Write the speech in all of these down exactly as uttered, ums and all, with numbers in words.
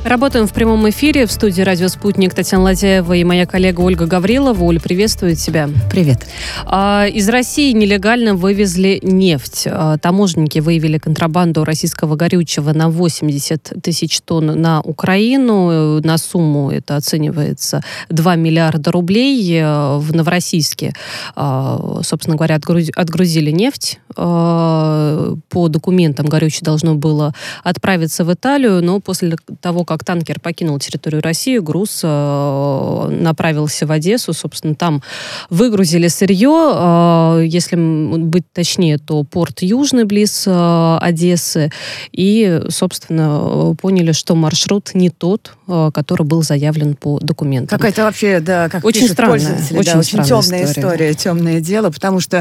Работаем в прямом эфире. В студии «Радио Спутник» Татьяна Ладяева и моя коллега Ольга Гаврилова. Оль, приветствую тебя. Привет. А, из России нелегально вывезли нефть. А, таможенники выявили контрабанду российского горючего на восемьдесят тысяч тонн на Украину. На сумму это оценивается два миллиарда рублей. В Новороссийске, а, собственно говоря, отгруз... отгрузили нефть. А, по документам горючее должно было отправиться в Италию, но после того, как танкер покинул территорию России, груз э, направился в Одессу. Собственно, там выгрузили сырье. Э, если быть точнее, то порт Южный близ э, Одессы. И, собственно, поняли, что маршрут не тот, э, который был заявлен по документам. Какая-то вообще, да, как очень пишут странная, пользователи, очень, да, очень темная история. история, темное дело, потому что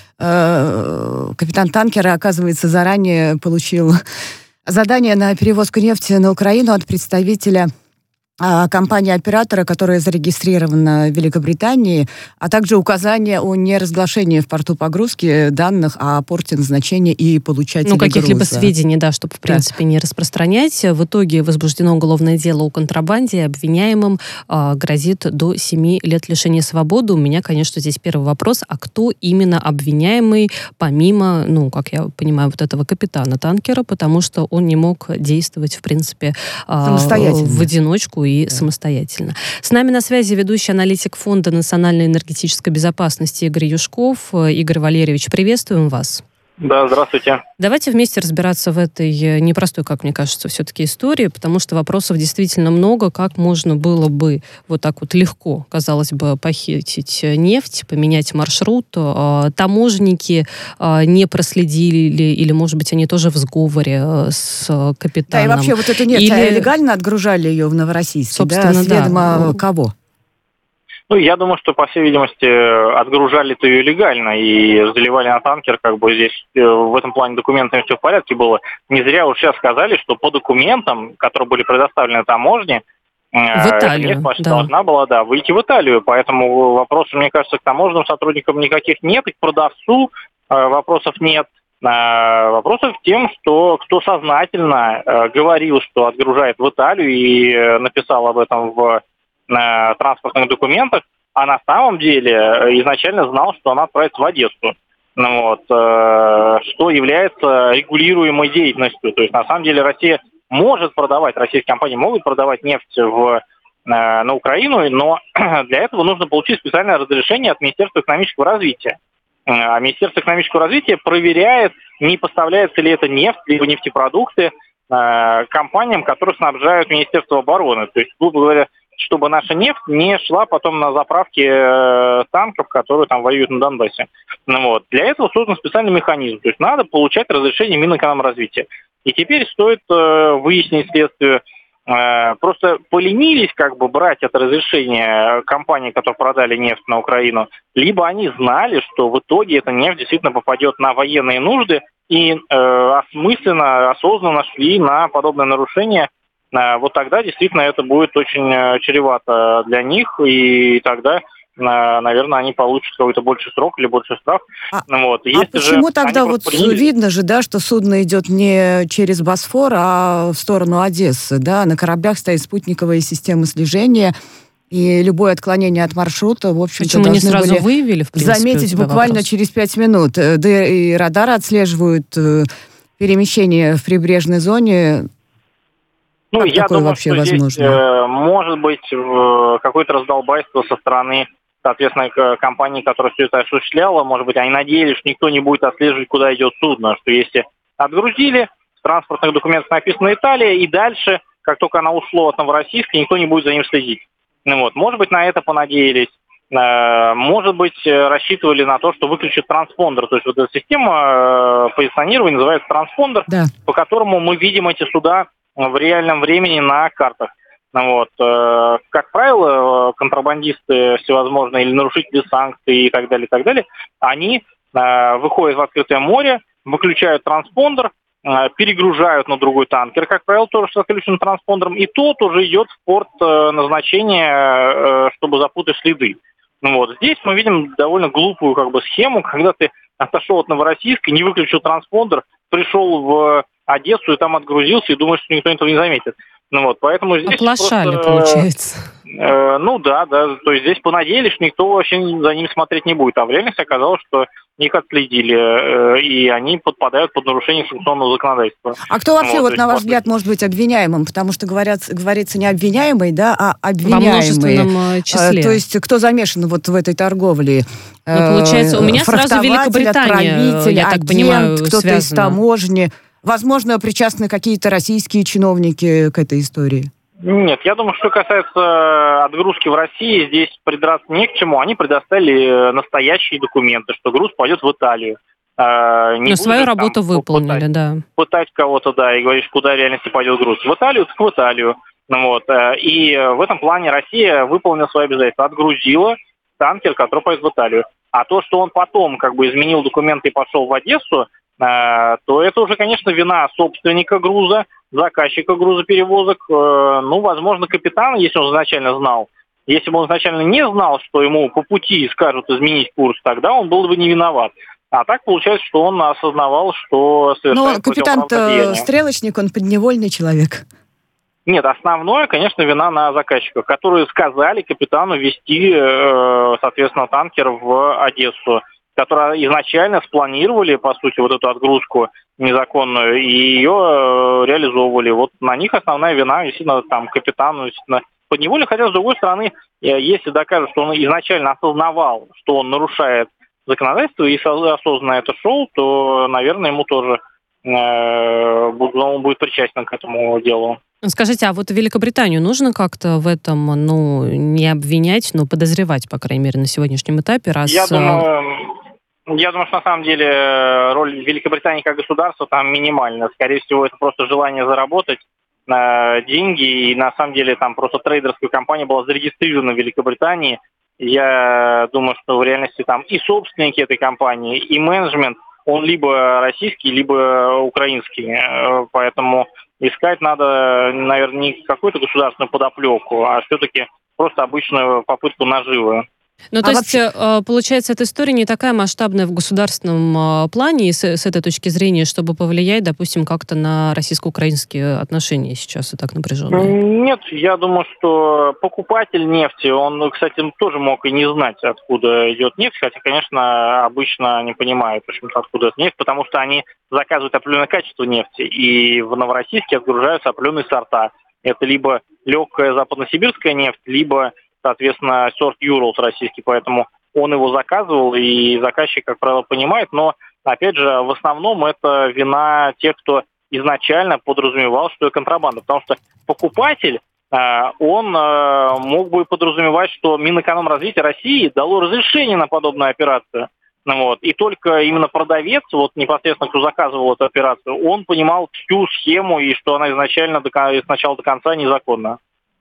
э, капитан танкера, оказывается, заранее получил задание на перевозку нефти на Украину от представителя а, компании-оператора, которая зарегистрирована в Великобритании, а также указание о неразглашении в порту погрузки данных о порте назначения и получателе Ну, каких-либо груза. сведений, да, чтобы, в принципе, да. не распространять. В итоге возбуждено уголовное дело о контрабанде. Обвиняемым а, грозит до семи лет лишения свободы. У меня, конечно, здесь первый вопрос. А кто именно обвиняемый, помимо, ну, как я понимаю, вот этого капитана танкера, потому что он не мог действовать, в принципе, а, в одиночку и да. самостоятельно. С нами на связи ведущий аналитик Фонда национальной энергетической безопасности Игорь Юшков. Игорь Валерьевич, приветствуем вас. Да, здравствуйте. Давайте вместе разбираться в этой непростой, как мне кажется, все-таки истории, потому что вопросов действительно много. Как можно было бы вот так вот легко, казалось бы, похитить нефть, поменять маршрут? Таможенники не проследили, или, может быть, они тоже в сговоре с капитаном? Да, и вообще вот эту нефть или... легально отгружали ее в Новороссийске? Собственно, да. Сведомо да. кого? Ну, я думаю, что, по всей видимости, отгружали-то ее легально и заливали на танкер, как бы здесь в этом плане документами все в порядке было. Не зря уж сейчас сказали, что по документам, которые были предоставлены таможне, эта нефть да. должна была, да, выйти в Италию. Поэтому вопросов, мне кажется, к таможенным сотрудникам никаких нет, и к продавцу вопросов нет. Вопросов к тем, что кто сознательно говорил, что отгружает в Италию и написал об этом в на транспортных документах, а на самом деле изначально знал, что она отправится в Одессу. Ну, вот, э, что является регулируемой деятельностью. То есть, на самом деле, Россия может продавать, российские компании могут продавать нефть в, э, на Украину, но для этого нужно получить специальное разрешение от Министерства экономического развития. А Министерство экономического развития проверяет, не поставляется ли это нефть, либо нефтепродукты э, компаниям, которые снабжают Министерство обороны. То есть, грубо говоря, чтобы наша нефть не шла потом на заправки э, танков, которые там воюют на Донбассе. Ну, вот. Для этого создан специальный механизм. То есть надо получать разрешение Минэкономразвития. И теперь стоит э, выяснить следствию. Э, просто поленились как бы брать это разрешение компании, которые продали нефть на Украину, либо они знали, что в итоге эта нефть действительно попадет на военные нужды и э, осмысленно, осознанно шли на подобное нарушение. Вот тогда действительно это будет очень чревато для них, и тогда, наверное, они получат какой-то больший срок или больше штраф. А, вот. а почему тогда вот приняли... видно же, да, что судно идет не через Босфор, а в сторону Одессы, да? На кораблях стоит спутниковая система слежения, и любое отклонение от маршрута, в общем-то, почему должны не сразу были выявили, в принципе, заметить буквально вопрос? Через пять минут. Да и радары отслеживают перемещение в прибрежной зоне. Ну, как я думаю, вообще что возможно? Здесь э, может быть э, какое-то раздолбайство со стороны, соответственно, компании, которая все это осуществляла. Может быть, они надеялись, что никто не будет отслеживать, куда идет судно. Что если отгрузили, в транспортных документах написано Италия, и дальше, как только она ушло от Новороссийска, никто не будет за ним следить. Ну, вот. Может быть, на это понадеялись. Э, может быть, рассчитывали на то, что выключат транспондер. То есть вот эта система э, позиционирования называется транспондер, да. по которому мы видим эти суда в реальном времени на картах. Вот. Как правило, контрабандисты всевозможные или нарушители санкций и так далее, и так далее, они выходят в открытое море, выключают транспондер, перегружают на другой танкер, как правило, тоже с отключенным транспондером, и тот уже идет в порт назначения, чтобы запутать следы. Вот. Здесь мы видим довольно глупую как бы схему, когда ты отошел от Новороссийска, не выключил транспондер, пришел в Одессу и там отгрузился, и думаешь, что никто этого не заметит. Ну вот, поэтому здесь Оплошали, просто, получается. Э, ну да, да, то есть здесь понадеялись, что никто вообще за ними смотреть не будет, а в реальности оказалось, что их отследили, э, и они подпадают под нарушение санкционного законодательства. А кто вообще, вот, вот, на ваш взгляд, может быть обвиняемым? Потому что говорят, говорится не обвиняемый, да, а обвиняемые. Во множественном числе. Э, то есть кто замешан вот в этой торговле? Ну, получается, у меня сразу Великобритания, отправитель, я так агент, понимаю, кто-то связана. из таможни. Возможно, причастны какие-то российские чиновники к этой истории. Нет, я думаю, что касается отгрузки в России, здесь придраться не к чему. Они предоставили настоящие документы, что груз пойдет в Италию. Э, Но свою там работу выполнили, пытать, да. Пытать кого-то, да, и говоришь, куда в реальности пойдет груз. В Италию, так в Италию. Ну, вот. И в этом плане Россия выполнила свои обязательства. Отгрузила танкер, который пойдет в Италию. А то, что он потом как бы изменил документы и пошел в Одессу, то это уже, конечно, вина собственника груза, заказчика грузоперевозок, ну, возможно, капитана, если он изначально знал. Если бы он изначально не знал, что ему по пути скажут изменить курс, тогда он был бы не виноват. А так получается, что он осознавал, что совершает противоправное деяние. Но капитан-то стрелочник, он подневольный человек. Нет, основное, конечно, вина на заказчиках, которые сказали капитану везти, соответственно, танкер в Одессу, которые изначально спланировали, по сути, вот эту отгрузку незаконную, и ее реализовывали. Вот на них основная вина, естественно, там, капитану, естественно, подневольно. Хотя, с другой стороны, если докажут, что он изначально осознавал, что он нарушает законодательство и осознанно это шел, то, наверное, ему тоже э, он будет причастен к этому делу. Скажите, а вот Великобританию нужно как-то в этом, ну, не обвинять, но подозревать, по крайней мере, на сегодняшнем этапе, раз... Я думаю, я думаю, что на самом деле роль Великобритании как государства там минимальна. Скорее всего, это просто желание заработать э, деньги, и на самом деле там просто трейдерская компания была зарегистрирована в Великобритании. Я думаю, что в реальности там и собственники этой компании, и менеджмент, он либо российский, либо украинский. Поэтому искать надо, наверное, не какую-то государственную подоплеку, а все-таки просто обычную попытку наживы. Ну, то а есть, вообще... получается, эта история не такая масштабная в государственном плане, с, с этой точки зрения, чтобы повлиять, допустим, как-то на российско-украинские отношения сейчас и так напряженные? Нет, я думаю, что покупатель нефти, он, кстати, тоже мог и не знать, откуда идет нефть, хотя, конечно, обычно не понимают, в общем-то, откуда это нефть, потому что они заказывают определенное качество нефти, и в Новороссийске отгружаются определенные сорта. Это либо легкая западносибирская нефть, либо соответственно, сорт Urals российский, поэтому он его заказывал, и заказчик, как правило, понимает, но, опять же, в основном это вина тех, кто изначально подразумевал, что это контрабанда, потому что покупатель, он мог бы подразумевать, что Минэкономразвития России дало разрешение на подобную операцию, вот, и только именно продавец, вот непосредственно, кто заказывал эту операцию, он понимал всю схему, и что она изначально до, с начала до конца незаконна.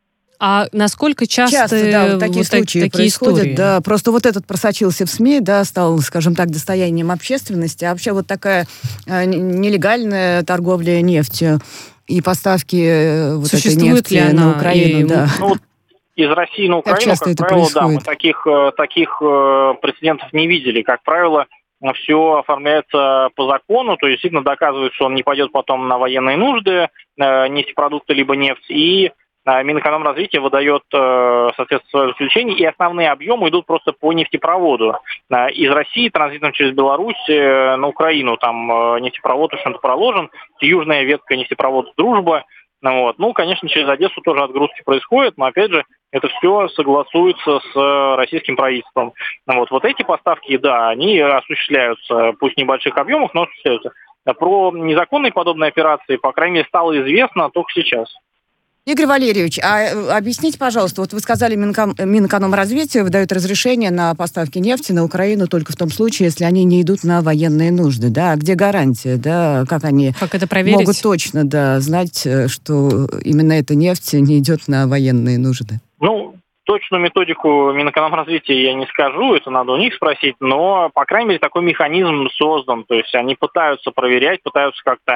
А насколько часто, часто да, вот такие вот случаи такие происходят? истории? Да, просто вот этот просочился в СМИ, да, стал, скажем так, достоянием общественности. А вообще вот такая э, нелегальная торговля нефтью и поставки э, вот этой нефти на Украину, и... да. Ну, из России на Украину, как, как правило, происходит? Да, мы таких, таких прецедентов не видели. Как правило, все оформляется по закону, то есть действительно доказывает, что он не пойдет потом на военные нужды, нефтепродукты либо нефть, и Минэкономразвития выдает, соответственно, свое заключение, и основные объемы идут просто по нефтепроводу. Из России транзитом через Беларусь на Украину, там нефтепровод что-то проложен, южная ветка нефтепровода «Дружба». Вот. Ну, конечно, через Одессу тоже отгрузки происходят, но, опять же, это все согласуется с российским правительством. Вот, вот эти поставки, да, они осуществляются, пусть в небольших объемах, но осуществляются. Про незаконные подобные операции, по крайней мере, стало известно только сейчас. Игорь Валерьевич, а объясните, пожалуйста, вот вы сказали, Минком, Минэкономразвитие выдает разрешение на поставки нефти на Украину только в том случае, если они не идут на военные нужды, да? А где гарантия, да? Как они как это проверить? Могут точно, да, знать, что именно эта нефть не идет на военные нужды? Ну, точную методику Минэкономразвития я не скажу, это надо у них спросить, но, по крайней мере, такой механизм создан, то есть они пытаются проверять, пытаются как-то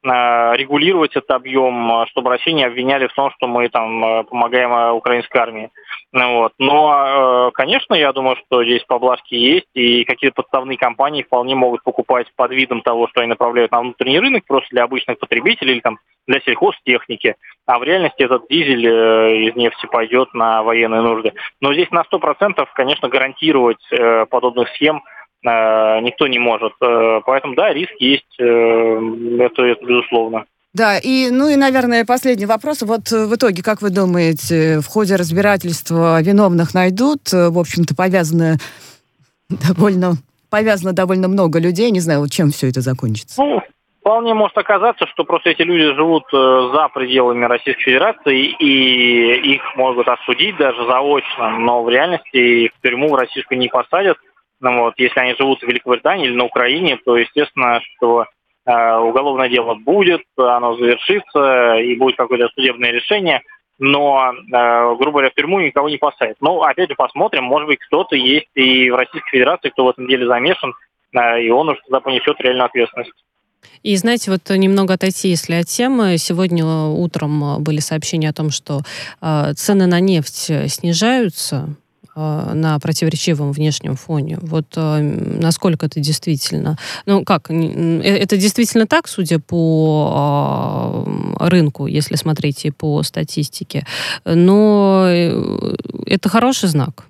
регулировать этот объем, чтобы Россию не обвиняли в том, что мы там помогаем украинской армии. Вот. Но, конечно, я думаю, что здесь поблажки есть, и какие-то подставные компании вполне могут покупать под видом того, что они направляют на внутренний рынок, просто для обычных потребителей или там для сельхозтехники. А в реальности этот дизель из нефти пойдет на военные нужды. Но здесь на сто процентов, конечно, гарантировать подобных схем никто не может. Поэтому, да, риск есть, это, это безусловно. Да, и, ну и, наверное, последний вопрос. Вот в итоге, как вы думаете, в ходе разбирательства виновных найдут? В общем-то, повязано довольно, повязано довольно много людей. Не знаю, вот чем все это закончится. Ну, вполне может оказаться, что просто эти люди живут за пределами Российской Федерации, и их могут осудить даже заочно, но в реальности их в тюрьму в российскую не посадят. Ну, вот, если они живут в Великобритании или на Украине, то, естественно, что э, уголовное дело будет, оно завершится, и будет какое-то судебное решение, но, э, грубо говоря, в тюрьму никого не посадят. Но, опять же, посмотрим, может быть, кто-то есть и в Российской Федерации, кто в этом деле замешан, э, и он уже туда понесет реальную ответственность. И, знаете, вот немного отойти, если от темы. Сегодня утром были сообщения о том, что э, цены на нефть снижаются на противоречивом внешнем фоне. Вот э, насколько это действительно... Ну, как? Это действительно так, судя по э, рынку, если смотреть и по статистике. Но это хороший знак.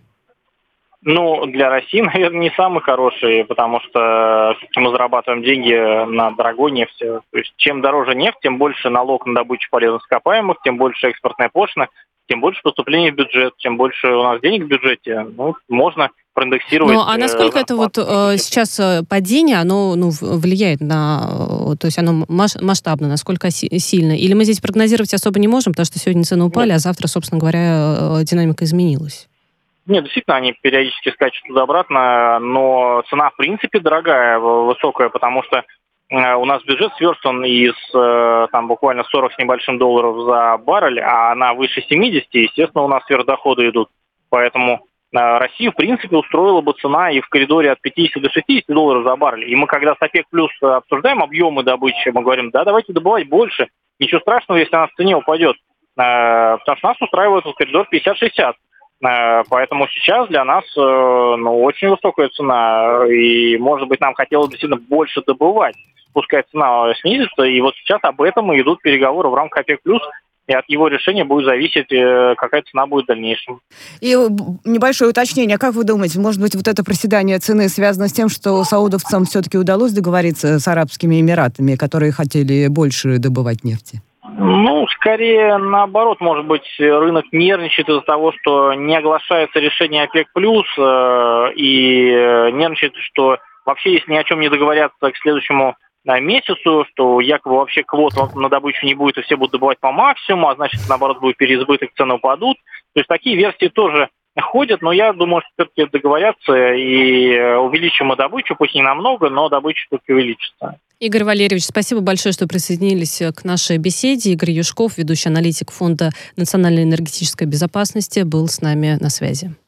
Ну, для России, наверное, не самый хороший, потому что мы зарабатываем деньги на дорогой нефти. То есть, чем дороже нефть, тем больше налог на добычу полезных ископаемых, тем больше экспортная пошлина, тем больше поступлений в бюджет, чем больше у нас денег в бюджете, ну, можно проиндексировать. Ну, а насколько э, это вот э, сейчас падение, оно ну, влияет на... То есть оно масштабно, насколько си- сильно? Или мы здесь прогнозировать особо не можем, потому что сегодня цены упали, Нет. а завтра, собственно говоря, динамика изменилась? Нет, действительно, они периодически скачут туда-обратно, но цена, в принципе, дорогая, высокая, потому что у нас бюджет сверстан из там буквально сорок с небольшим долларов за баррель, а она выше семидесяти, естественно, у нас сверхдоходы идут. Поэтому Россию, в принципе, устроила бы цена и в коридоре от пятидесяти до шестидесяти долларов за баррель. И мы, когда с ОПЕК плюс обсуждаем объемы добычи, мы говорим, да, давайте добывать больше. Ничего страшного, если она в цене упадет. Потому что нас устраивает в коридор пятьдесят-шестьдесят. Поэтому сейчас для нас ну, очень высокая цена, и, может быть, нам хотелось действительно больше добывать. Пускай цена снизится, и вот сейчас об этом и идут переговоры в рамках ОПЕК+, и от его решения будет зависеть, какая цена будет в дальнейшем. И небольшое уточнение, как вы думаете, может быть, вот это проседание цены связано с тем, что саудовцам все-таки удалось договориться с Арабскими Эмиратами, которые хотели больше добывать нефти? Ну, скорее наоборот, может быть, рынок нервничает из-за того, что не оглашается решение ОПЕК+, э, и нервничает, что вообще, если ни о чем не договорятся к следующему э, месяцу, что якобы вообще квот на добычу не будет, и все будут добывать по максимуму, а значит, наоборот, будет переизбыток, цены упадут. То есть такие версии тоже ходят, но я думаю, что все-таки договорятся, и увеличим мы добычу, пусть не намного, но добыча все-таки увеличится. Игорь Валерьевич, спасибо большое, что присоединились к нашей беседе. Игорь Юшков, ведущий аналитик Фонда национальной энергетической безопасности, был с нами на связи.